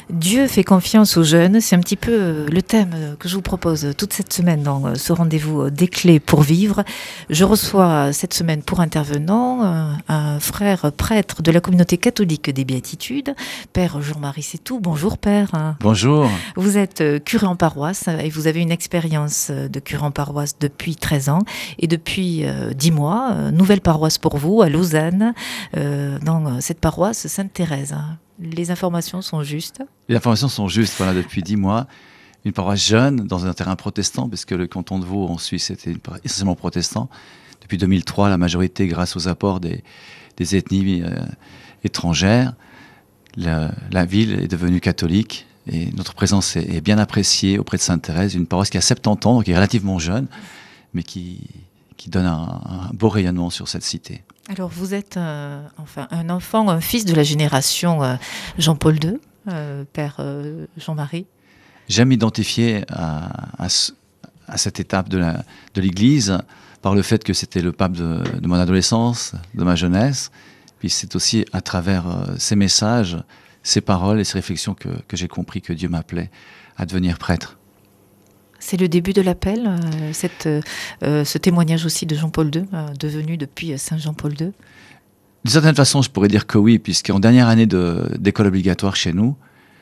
Dieu fait confiance aux jeunes, c'est un petit peu le thème que je vous propose toute cette semaine dans ce rendez-vous des clés pour vivre. Je reçois cette semaine pour intervenant un frère prêtre de la communauté catholique des Béatitudes, Père Jean-Marie Sétou. Bonjour Père. Bonjour. Vous êtes curé en paroisse et vous avez une expérience de curé en paroisse depuis 13 ans et depuis 10 mois, nouvelle paroisse pour vous à Lausanne, dans cette paroisse Sainte-Thérèse. Les informations sont justes? Les informations sont justes, voilà, depuis 10 mois. Une paroisse jeune, dans un terrain protestant, puisque le canton de Vaud en Suisse était essentiellement protestant. Depuis 2003, la majorité, grâce aux apports des ethnies étrangères, la ville est devenue catholique et notre présence est bien appréciée auprès de Sainte-Thérèse, une paroisse qui a 70 ans, donc qui est relativement jeune, mais qui donne un beau rayonnement sur cette cité. Alors vous êtes un enfant, un fils de la génération Jean-Paul II, Père Jean-Marie. J'aime m'identifier à cette étape de l'Église par le fait que c'était le pape de mon adolescence, de ma jeunesse. Puis c'est aussi à travers ces messages, ces paroles et ces réflexions que j'ai compris que Dieu m'appelait à devenir prêtre. C'est le début de l'appel, ce témoignage aussi de Jean-Paul II, devenu depuis Saint Jean-Paul II? D'une certaine façon, je pourrais dire que oui, puisqu'en dernière année d'école obligatoire chez nous,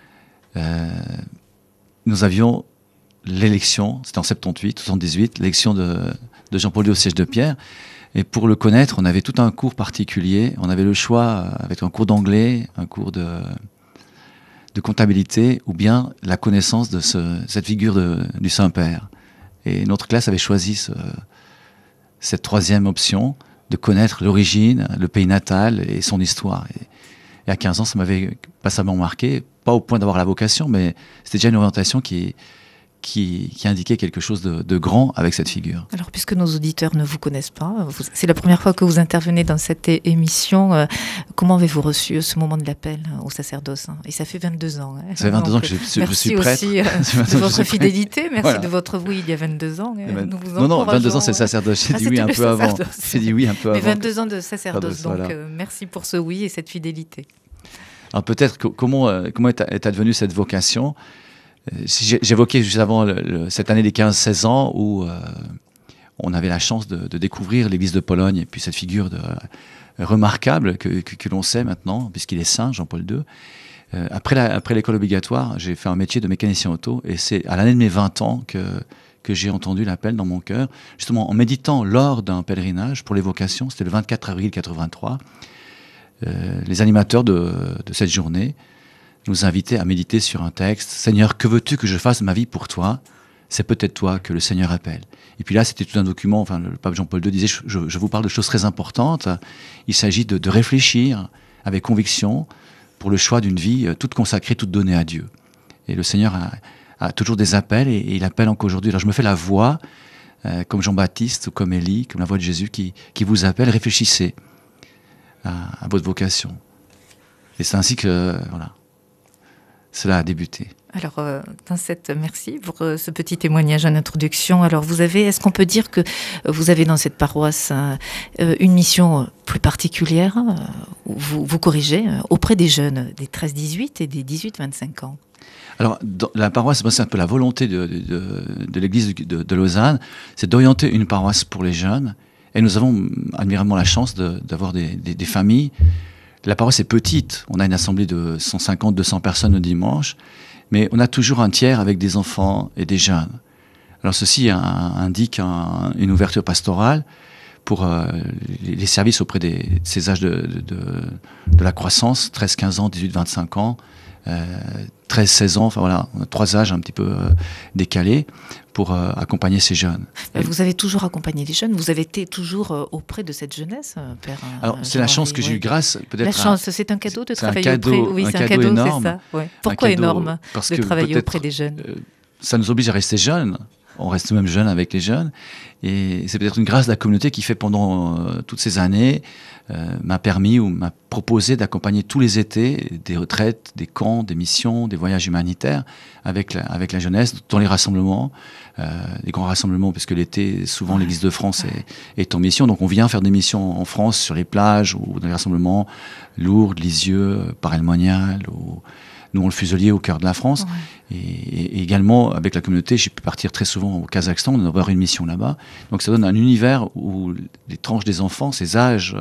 nous avions l'élection, c'était en 78, l'élection de Jean-Paul II au siège de Pierre. Et pour le connaître, on avait tout un cours particulier. On avait le choix avec un cours d'anglais, un cours de comptabilité, ou bien la connaissance de cette figure du Saint-Père. Et notre classe avait choisi cette troisième option, de connaître l'origine, le pays natal et son histoire. Et à 15 ans, ça m'avait passamment marqué, pas au point d'avoir la vocation, mais c'était déjà une orientation qui indiquait quelque chose de grand avec cette figure. Alors, puisque nos auditeurs ne vous connaissent pas, c'est la première fois que vous intervenez dans cette émission. Comment avez-vous reçu ce moment de l'appel au sacerdoce? Et ça fait 22 ans. Ça fait 22 ans que je suis prêtre. Merci aussi de votre fidélité, merci de votre oui il y a 22 ans. Non, 22 ans c'est le sacerdoce, j'ai dit oui un peu avant. J'ai dit oui un peu avant. Mais 22 ans de sacerdoce, donc voilà. Merci pour ce oui et cette fidélité. Alors peut-être, comment est advenue cette vocation? J'évoquais juste avant cette année des 15-16 ans où on avait la chance de découvrir l'église de Pologne et puis cette figure remarquable que l'on sait maintenant, puisqu'il est saint, Jean-Paul II. Après l'école obligatoire, j'ai fait un métier de mécanicien auto et c'est à l'année de mes 20 ans que j'ai entendu l'appel dans mon cœur, justement en méditant lors d'un pèlerinage pour les vocations, c'était le 24 avril 83. Les animateurs de cette journée nous inviter à méditer sur un texte. « Seigneur, que veux-tu que je fasse de ma vie pour toi ? C'est peut-être toi que le Seigneur appelle. » Et puis là, c'était tout un document, enfin, le pape Jean-Paul II disait « je vous parle de choses très importantes. Il s'agit de réfléchir avec conviction pour le choix d'une vie toute consacrée, toute donnée à Dieu. » Et le Seigneur a toujours des appels et il appelle encore aujourd'hui. Alors je me fais la voix, comme Jean-Baptiste ou comme Élie, comme la voix de Jésus qui vous appelle. Réfléchissez à votre vocation. Et c'est ainsi que, voilà, cela a débuté. Alors, merci pour ce petit témoignage en introduction. Alors, est-ce qu'on peut dire que vous avez dans cette paroisse une mission plus particulière, vous corrigez, auprès des jeunes, des 13-18 et des 18-25 ans? Alors, la paroisse, c'est un peu la volonté de l'église de Lausanne, c'est d'orienter une paroisse pour les jeunes. Et nous avons admirablement la chance d'avoir des familles. La paroisse est petite, on a une assemblée de 150-200 personnes le dimanche, mais on a toujours un tiers avec des enfants et des jeunes. Alors ceci indique une ouverture pastorale pour les services auprès de ces âges de la croissance, 13-15 ans, 18-25 ans, 13-16 ans, enfin voilà, on a 3 âges un petit peu décalés pour accompagner ces jeunes. Vous avez toujours accompagné les jeunes, vous avez été toujours auprès de cette jeunesse, Père? Alors c'est la chance que j'ai eue grâce, peut-être. La chance, c'est un cadeau de travailler auprès. Oui, c'est un cadeau énorme. C'est ça. Ouais. Pourquoi énorme de travailler auprès des jeunes? Ça nous oblige à rester jeunes. On reste même jeune avec les jeunes. Et c'est peut-être une grâce de la communauté qui fait pendant toutes ces années m'a permis ou m'a proposé d'accompagner tous les étés des retraites, des camps, des missions, des voyages humanitaires avec la jeunesse dans les rassemblements, des grands rassemblements, parce que l'été, souvent l'Église de France est en mission. Donc on vient faire des missions en France sur les plages ou dans les rassemblements, Lourdes, Lisieux, Paray-le-Monial ou nous on le fuselier au cœur de la France. Ouais. Et également, avec la communauté, j'ai pu partir très souvent au Kazakhstan, on a avoir une mission là-bas. Donc ça donne un univers où les tranches des enfants, ces âges,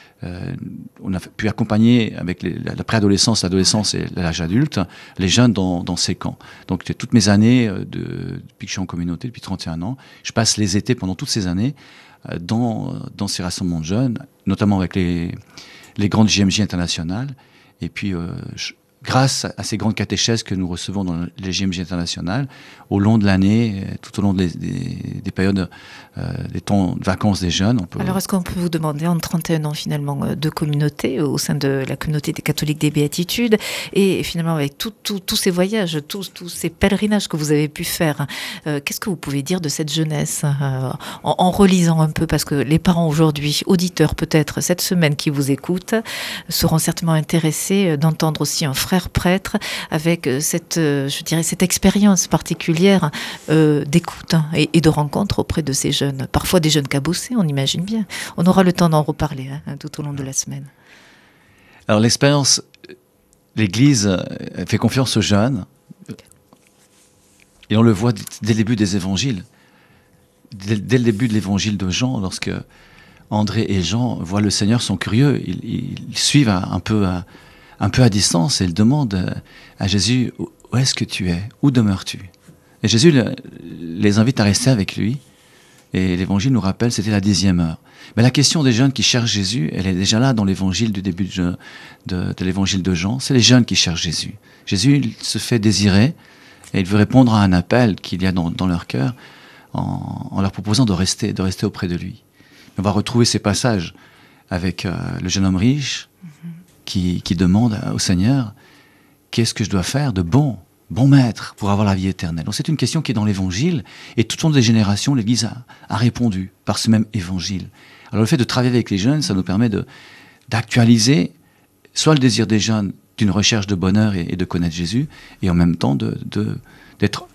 on a pu accompagner avec la préadolescence, l'adolescence et l'âge adulte, les jeunes dans ces camps. Donc toutes mes années, depuis que je suis en communauté, depuis 31 ans, je passe les étés pendant toutes ces années dans ces rassemblements de jeunes, notamment avec les grandes JMJ internationales. Et puis, grâce à ces grandes catéchèses que nous recevons dans les JMJ internationales, au long de l'année, tout au long des périodes, des temps de vacances des jeunes. Alors, est-ce qu'on peut vous demander, en 31 ans finalement de communauté, au sein de la communauté des catholiques des Béatitudes, et finalement avec tous ces voyages, tous ces pèlerinages que vous avez pu faire, qu'est-ce que vous pouvez dire de cette jeunesse en relisant un peu, parce que les parents aujourd'hui, auditeurs peut-être, cette semaine qui vous écoutent, seront certainement intéressés d'entendre aussi un frère prêtre avec cette expérience particulière d'écoute et de rencontre auprès de ces jeunes, parfois des jeunes cabossés, on imagine bien. On aura le temps d'en reparler tout au long de la semaine. Alors l'expérience, l'Église fait confiance aux jeunes, et on le voit dès le début des évangiles, dès le début de l'évangile de Jean, lorsque André et Jean voient le Seigneur, sont curieux, ils suivent un peu à distance, et ils demandent à Jésus, où est-ce que tu es? Où demeures-tu? Et Jésus les invite à rester avec lui. Et l'évangile nous rappelle, c'était la 10e heure. Mais la question des jeunes qui cherchent Jésus, elle est déjà là dans l'évangile du début de l'évangile de Jean. C'est les jeunes qui cherchent Jésus. Jésus, il se fait désirer, et il veut répondre à un appel qu'il y a dans leur cœur, en leur proposant de rester auprès de lui. On va retrouver ces passages avec le jeune homme riche, qui demande au Seigneur, qu'est-ce que je dois faire de bon maître pour avoir la vie éternelle? Donc c'est une question qui est dans l'évangile, et tout au long des générations, l'Église a répondu par ce même évangile. Alors le fait de travailler avec les jeunes, ça nous permet d'actualiser soit le désir des jeunes d'une recherche de bonheur et de connaître Jésus, et en même temps d'être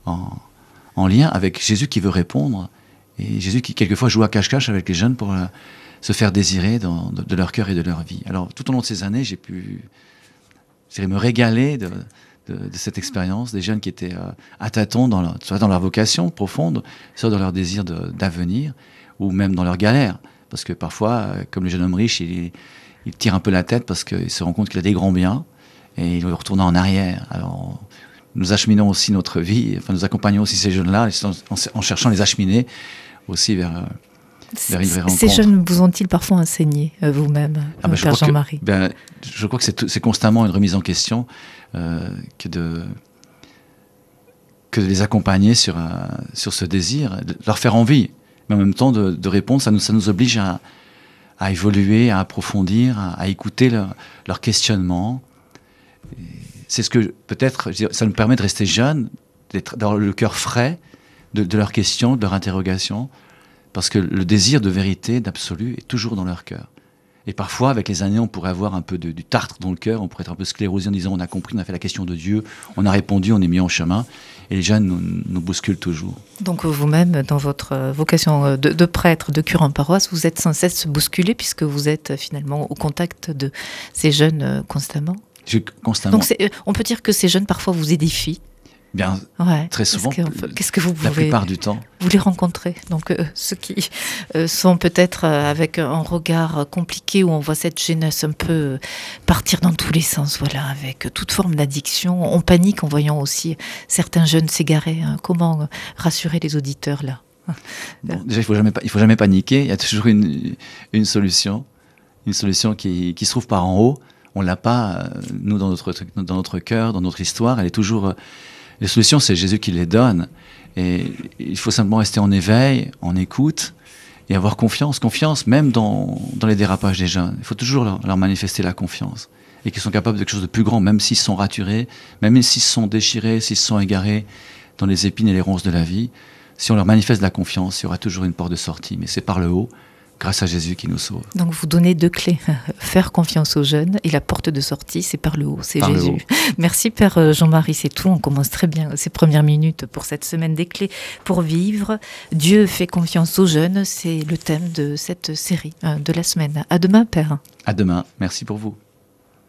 en lien avec Jésus qui veut répondre, et Jésus qui quelquefois joue à cache-cache avec les jeunes pour se faire désirer de leur cœur et de leur vie. Alors tout au long de ces années, j'ai pu me régaler de cette expérience, des jeunes qui étaient à tâtons soit dans leur vocation profonde, soit dans leur désir d'avenir, ou même dans leur galère. Parce que parfois, comme le jeune homme riche, il tire un peu la tête parce qu'il se rend compte qu'il a des grands biens, et il veut retourner en arrière. Alors, nous acheminons aussi notre vie, nous accompagnons aussi ces jeunes-là, en cherchant à les acheminer aussi vers une vraie rencontre. Ces jeunes vous ont-ils parfois enseigné, vous-même, Père Jean-Marie? Je crois que c'est constamment une remise en question, que de les accompagner sur ce désir, de leur faire envie, mais en même temps de répondre. Ça nous oblige à évoluer, à approfondir, à écouter leur questionnement. C'est ce que peut-être ça nous permet de rester jeunes, d'avoir le cœur frais de leurs questions, de leurs interrogations, parce que le désir de vérité, d'absolu, est toujours dans leur cœur. Et parfois, avec les années, on pourrait avoir un peu du tartre dans le cœur, on pourrait être un peu sclérosé en disant on a compris, on a fait la question de Dieu, on a répondu, on est mis en chemin, et les jeunes nous bousculent toujours. Donc vous-même, dans votre vocation de prêtre, de curé en paroisse, vous êtes sans cesse bousculé, puisque vous êtes finalement au contact de ces jeunes constamment? Constamment. Donc on peut dire que ces jeunes parfois vous édifient? Bien, très souvent. Qu'est-ce que vous pouvez, la plupart du temps, vous les rencontrez, donc ceux qui sont peut-être avec un regard compliqué, où on voit cette jeunesse un peu partir dans tous les sens, voilà, avec toute forme d'addiction. On panique en voyant aussi certains jeunes s'égarer. Comment rassurer les auditeurs là? Bon, déjà, il faut jamais paniquer. Il y a toujours une solution qui se trouve par en haut. On l'a pas, nous, dans notre cœur, dans notre histoire. Elle est toujours. Les solutions, c'est Jésus qui les donne. Et il faut simplement rester en éveil, en écoute, et avoir confiance. Confiance, même dans les dérapages des jeunes. Il faut toujours leur manifester la confiance. Et qu'ils sont capables de quelque chose de plus grand, même s'ils sont raturés, même s'ils sont déchirés, s'ils sont égarés dans les épines et les ronces de la vie. Si on leur manifeste de la confiance, il y aura toujours une porte de sortie. Mais c'est par le haut, grâce à Jésus qui nous sauve. Donc vous donnez 2 clés, faire confiance aux jeunes, et la porte de sortie, c'est par le haut, c'est par Jésus. Merci Père Jean-Marie, c'est tout, on commence très bien ces premières minutes pour cette semaine des clés pour vivre. Dieu fait confiance aux jeunes, c'est le thème de cette série de la semaine. À demain Père. À demain, merci pour vous.